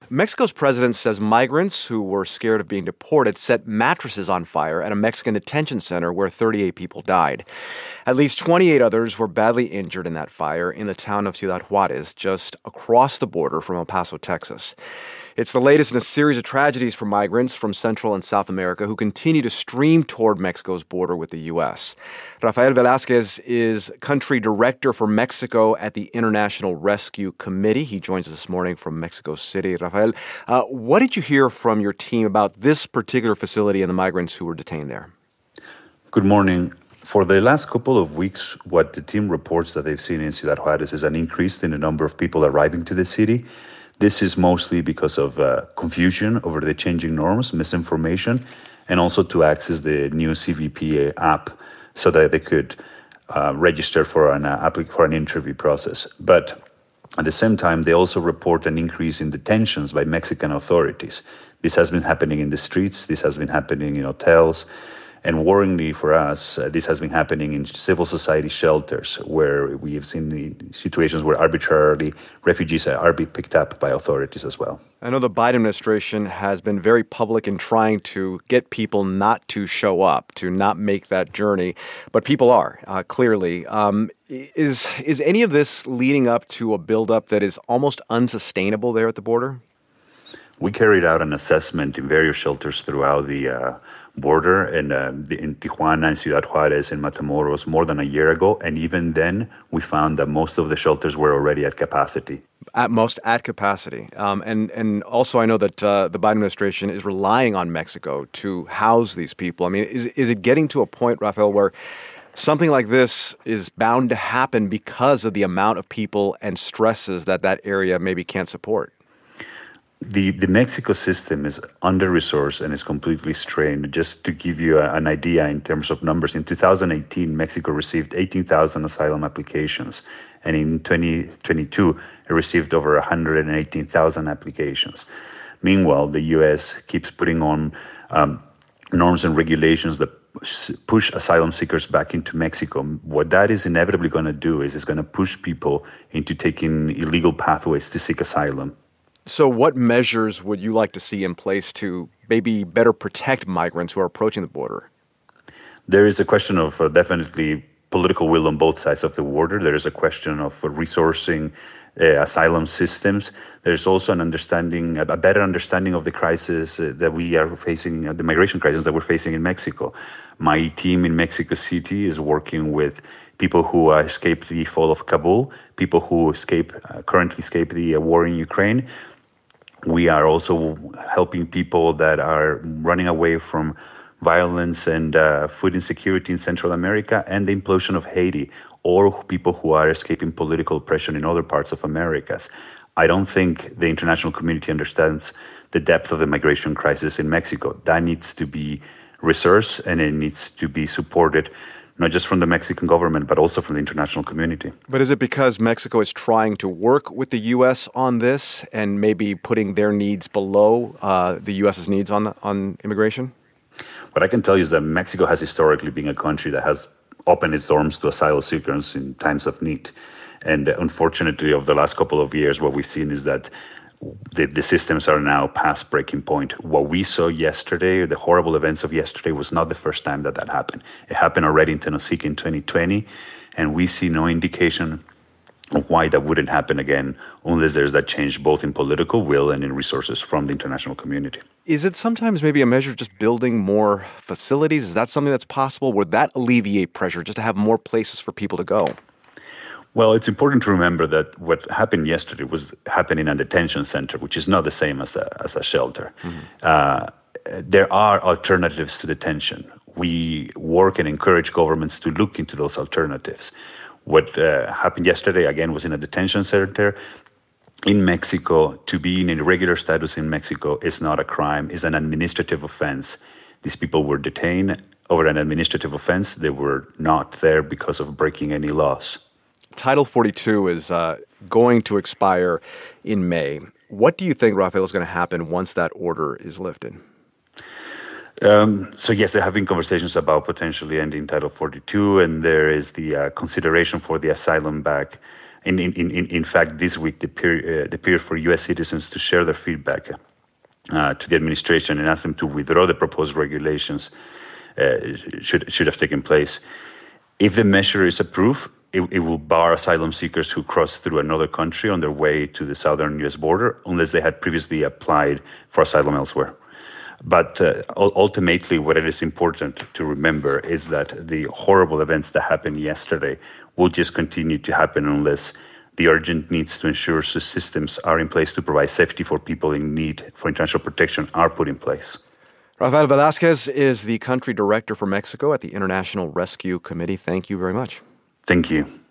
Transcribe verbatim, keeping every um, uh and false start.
Mexico's president says migrants who were scared of being deported set mattresses on fire at a Mexican detention center where thirty-eight people died. At least twenty-eight others were badly injured in that fire in the town of Ciudad Juarez, just across the border from El Paso, Texas. It's the latest in a series of tragedies for migrants from Central and South America who continue to stream toward Mexico's border with the U S. Rafael Velazquez is country director for Mexico at the International Rescue Committee. He joins us this morning from Mexico City. Rafael, uh, what did you hear from your team about this particular facility and the migrants who were detained there? Good morning. For the last couple of weeks, what the team reports that they've seen in Ciudad Juarez is an increase in the number of people arriving to the city. This is mostly because of uh, confusion over the changing norms, misinformation, and also to access the new C V P app so that they could uh, register for an, uh, for an interview process. But at the same time, they also report an increase in detentions by Mexican authorities. This has been happening in the streets, this has been happening in hotels, and worryingly for us, uh, this has been happening in civil society shelters where we have seen the situations where arbitrarily refugees are being picked up by authorities as well. I know the Biden administration has been very public in trying to get people not to show up, to not make that journey, but people are, uh, clearly. Um, is, is any of this leading up to a buildup that is almost unsustainable there at the border? We carried out an assessment in various shelters throughout the uh, border, and uh, in Tijuana, and Ciudad Juarez, and Matamoros more than a year ago. And even then, we found that most of the shelters were already at capacity. At most at capacity. Um, and, and also I know that uh, the Biden administration is relying on Mexico to house these people. I mean, is, is it getting to a point, Rafael, where something like this is bound to happen because of the amount of people and stresses that that area maybe can't support? The the Mexico system is under-resourced and is completely strained. Just to give you a, an idea in terms of numbers, in two thousand eighteen, Mexico received eighteen thousand asylum applications, and in twenty twenty-two, it received over one hundred eighteen thousand applications. Meanwhile, the U S keeps putting on um, norms and regulations that push asylum seekers back into Mexico. What that is inevitably going to do is it's going to push people into taking illegal pathways to seek asylum. So what measures would you like to see in place to maybe better protect migrants who are approaching the border? There is a question of uh, definitely political will on both sides of the border. There is a question of uh, resourcing uh, asylum systems. There's also an understanding, a better understanding of the crisis uh, that we are facing, uh, the migration crisis that we're facing in Mexico. My team in Mexico City is working with people who uh, escaped the fall of Kabul, people who escape, uh, currently escape the uh, war in Ukraine. We are also helping people that are running away from violence and uh, food insecurity in Central America and the implosion of Haiti, or people who are escaping political oppression in other parts of Americas. I don't think the international community understands the depth of the migration crisis in Mexico. That needs to be resourced and it needs to be supported, not just from the Mexican government, but also from the international community. But is it because Mexico is trying to work with the U S on this and maybe putting their needs below uh, the U S's needs on, the, on immigration? What I can tell you is that Mexico has historically been a country that has opened its doors to asylum seekers in times of need. And unfortunately, over the last couple of years, what we've seen is that The, the systems are now past breaking point. What we saw yesterday, the horrible events of yesterday, was not the first time that that happened. It happened already in Tenosique in twenty twenty, and we see no indication of why that wouldn't happen again unless there's that change both in political will and in resources from the international community. Is it sometimes maybe a measure of just building more facilities? Is that something that's possible? Would that alleviate pressure just to have more places for people to go? Well, it's important to remember that what happened yesterday was happening in a detention center, which is not the same as a, as a shelter. Mm-hmm. Uh, there are alternatives to detention. We work and encourage governments to look into those alternatives. What uh, happened yesterday, again, was in a detention center. In Mexico, to be in irregular status in Mexico is not a crime, it's an administrative offense. These people were detained over an administrative offense. They were not there because of breaking any laws. Title forty-two is uh, going to expire in May. What do you think, Rafael, is going to happen once that order is lifted? Um, so yes, there have been conversations about potentially ending Title forty-two, and there is the uh, consideration for the asylum back In, in, in, in fact, this week, the period, uh, the period for U S citizens to share their feedback uh, to the administration and ask them to withdraw the proposed regulations uh, should, should have taken place. If the measure is approved, it, it will bar asylum seekers who cross through another country on their way to the southern U S border, unless they had previously applied for asylum elsewhere. But uh, ultimately, what it is important to remember is that the horrible events that happened yesterday will just continue to happen unless the urgent needs to ensure systems are in place to provide safety for people in need for international protection are put in place. Rafael Velázquez is the country director for Mexico at the International Rescue Committee. Thank you very much. Thank you.